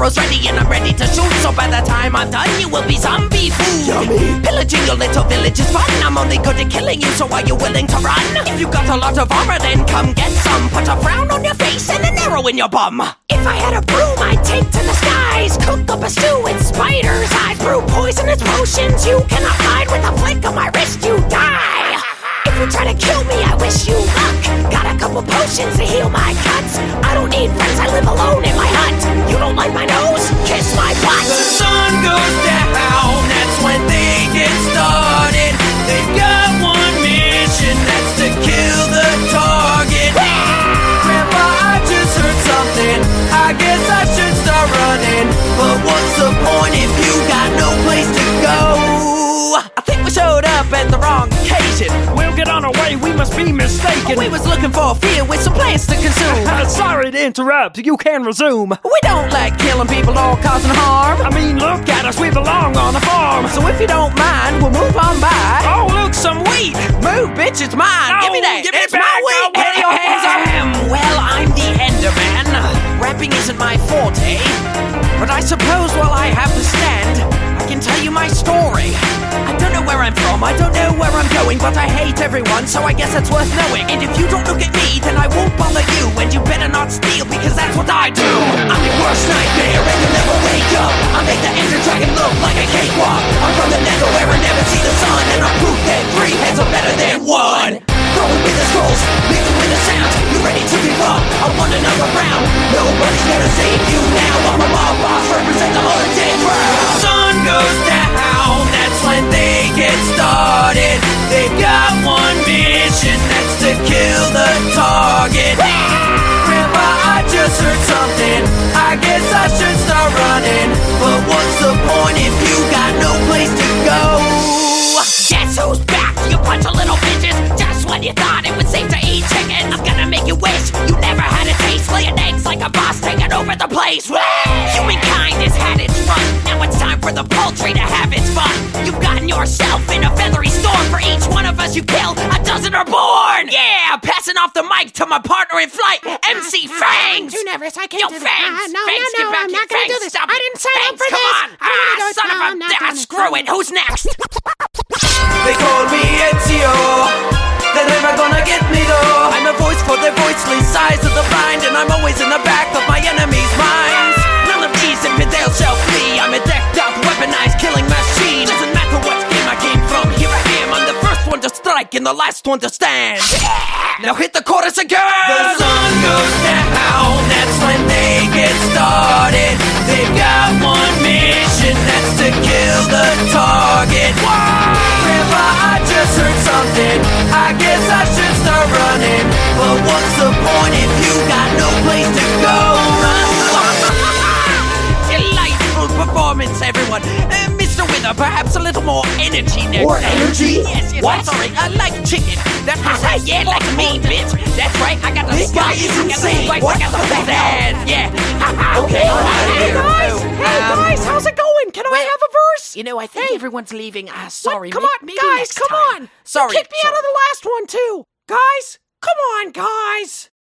arrows ready and I'm ready to shoot. So by the time I'm done, you will be zombie food. Yummy. Pillaging your little village is fun. I'm only good at killing you, so are you willing to run? If you got a lot of armor, then come get some. Put a frown on your face and an arrow in your bum. If I had a broom, I'd take to the skies. Cook up a stew with spiders' eyes. Brew poisonous potions you cannot hide. With a flick of my wrist, you die. If you try to kill me, I wish you luck. Got a couple potions to heal my cuts. I don't need friends, I live alone in my hut. You don't like my nose? Kiss my butt. The sun goes down, that's when they get started. They've got one mission, that's to kill the target. Grandpa, I just heard something. I guess I should start running. But what's the point if you got no place to go? I think we showed up at the wrong occasion. We'll get on our way, we must be mistaken. We was looking for a field with some plants to consume. Sorry to interrupt, you can resume. We don't like killing people or causing harm. I mean, look at us, we belong on a farm. So if you don't mind, we'll move on by. Oh, look, some wheat. Move, bitch, it's mine. No, give me that. give it It's back. my wheat. No, Get your hands off him. Well, I'm the Enderman. Rapping isn't my forte. But I suppose while I have the stand, I can tell you my story. I don't know where I'm from, I don't know where I'm going, but I hate everyone, so I guess that's worth knowing. And if you don't look at me, then I won't bother you. And you better not steal, because that's what I do. I'm your worst nightmare, and you'll never wake up. I make the Ender Dragon look like a cakewalk. I'm from the nether where I never see the sun, and I'm proof that 3 heads are better than 1. Throwing with the scrolls, mixing with the sounds. You ready to give up? I want another round. Nobody's gonna save you now. I'm a mob boss, represent the undead crowd. Sun goes down, that's when they get started. They've got one mission, that's to kill the target. Grandpa, I just heard something. I guess I should start running. But what's the point if you got no place to go? Guess who's back, you bunch of little bitches? Just when you thought it was safe to eat chicken, I'm gonna make you wish you never had a taste. Laying eggs like a boss taking over the place. Humankind has had its fun. Now it's time for the poultry to have its fun. You've gotten yourself in a feathery storm. For each one of us you kill, a dozen are born. Yeah, passing off the mic to my partner in flight, MC Fangs. I'm too nervous, I can't Yo, do Fangs, this. No, Fangs, get back I'm here. not gonna do Fangs, this. stop I it. didn't sign up Fangs, for come this. on. I don't wanna do it. Son No, of a... I'm not doing it. Screw it. Who's next? They call me Ezio. They're never gonna get me though. I'm a voice for the voiceless, eyes of the blind, and I'm always in the back of my enemies' minds. None of these infidels shall flee. I'm a decked out, weaponized killing machine. Doesn't matter what game I came from, here I am. I'm the first one to strike and the last one to stand. Now hit the chorus again. The sun goes down, that's when they get started. They've got one mission, that's to kill the target. Grandpa, I just heard something. I guess I should start running. But what's the point if you got no place to go? Delightful performance, everyone. Mr. Wither, perhaps a little more energy next More time. energy? Yes, What? sorry. I like chicken. That's right. Yeah, like me, bitch. That's right. I got the This guy spice. is I got the insane. spice. What I got the the pizzazz. hell? Yeah. Okay, I'm out of Hey here. guys, how's it going? Can I have a verse? You know, I think everyone's leaving. Sorry. Come on, maybe guys, next come time. on. Sorry. Kick me out of the last one too. Guys, come on, guys.